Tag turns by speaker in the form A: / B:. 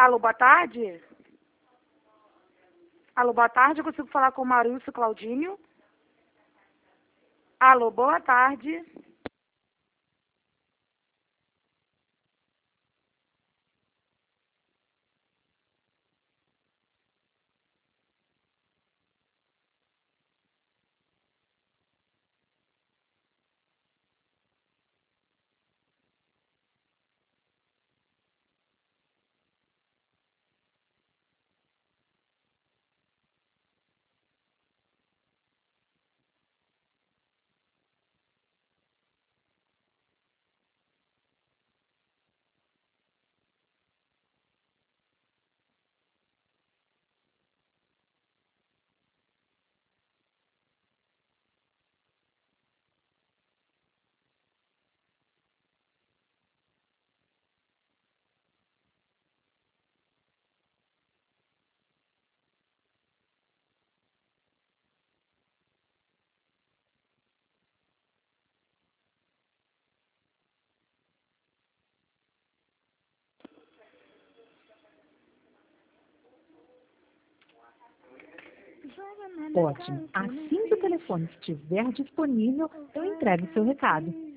A: Alô, boa tarde? Alô, boa tarde, eu consigo falar com o Maurício Claudinho? Alô, boa tarde.
B: Ótimo. Assim que o telefone estiver disponível, eu entrego o seu recado.